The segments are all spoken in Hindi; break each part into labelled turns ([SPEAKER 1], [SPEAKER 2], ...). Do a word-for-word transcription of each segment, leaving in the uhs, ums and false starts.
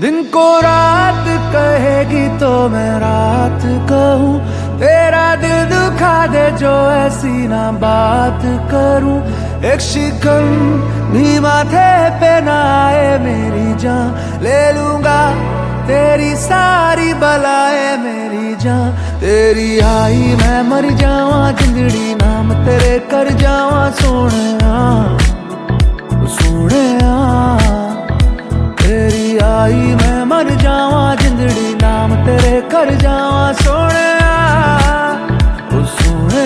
[SPEAKER 1] दिन को रात कहेगी तो मैं रात कहूँ, तेरा दिल दुखा दे जो ऐसी ना बात करूँ। एक शिकन भी माथे पे ना आए मेरी जान, ले लूंगा तेरी सारी बलाए मेरी जान। तेरी आई मैं मर जावा, जिंदड़ी नाम तेरे कर जावा सोने सोने। तेरी आई मैं मर जावा, जिंदड़ी नाम तेरे कर जावा सोने सोने।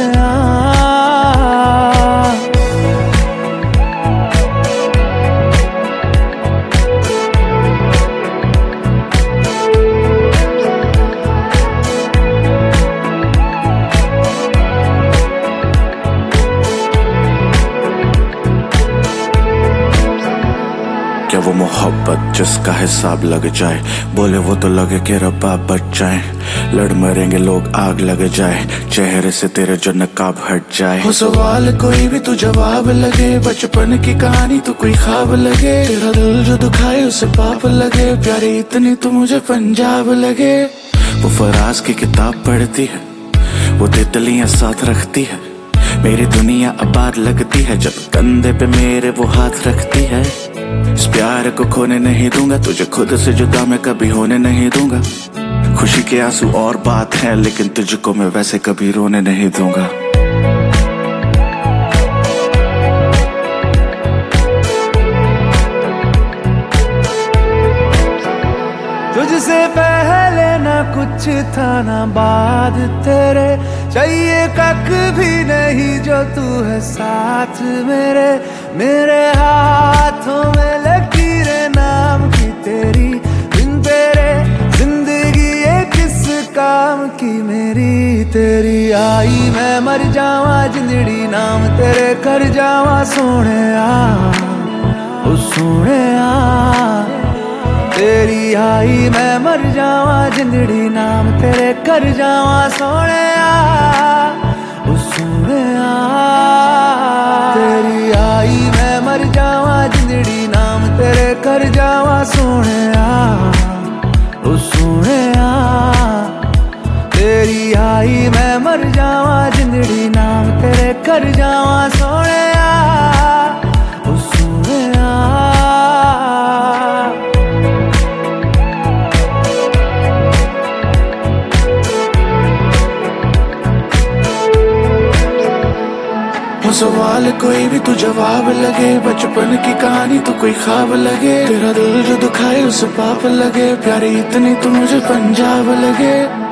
[SPEAKER 2] क्या वो मोहब्बत जिसका हिसाब लग जाए, बोले वो तो लगे कि रब्बा बच जाए। लड़ मरेंगे लोग आग लग जाए, चेहरे से तेरे जो नकाब हट जाए।
[SPEAKER 3] हो सवाल कोई भी तू जवाब लगे, बचपन की कहानी तो कोई ख्वाब लगे। तेरा दिल जो दुखाए उसे पाप लगे, प्यारी इतनी तू मुझे पंजाब लगे।
[SPEAKER 2] वो फराज की किताब पढ़ती है, वो तितलियां साथ रखती है। मेरी दुनिया आबाद लगती है जब कंधे पे मेरे वो हाथ रखती है। इस प्यार को खोने नहीं दूंगा, तुझे खुद से जुदा मैं कभी होने नहीं दूंगा। खुशी के आंसू और बात है, लेकिन तुझको मैं वैसे कभी रोने नहीं दूंगा।
[SPEAKER 1] तुझसे पहले ना कुछ था ना बाद तेरे, चाहिए कख भी नहीं जो तू है साथ मेरे। मेरे हाथों में लकीरें नाम की तेरी, बिन तेरे जिंदगी ये किस काम की मेरी। तेरी आई मैं मर जावा, जिंदड़ी नाम तेरे कर जावा सोने ओ सोने। तेरी आई मैं मर जावा, जिंदड़ी नाम तेरे कर जावा सोने ओ सोने। तेरी आई मैं मर जावा, जिंदड़ी नाम तेरे कर जावा सोने ओ सोने। तेरी आई मैं मर जावा, जिंदड़ी नाम तेरे कर जावा सोने ओ सोने।
[SPEAKER 3] हो सवाल कोई भी तू जवाब लगे, बचपन की कहानी तो कोई ख्वाब लगे। तेरा दिल जो दुखाए उसे पाप लगे, प्यारी इतनी तू मुझे पंजाब लगे।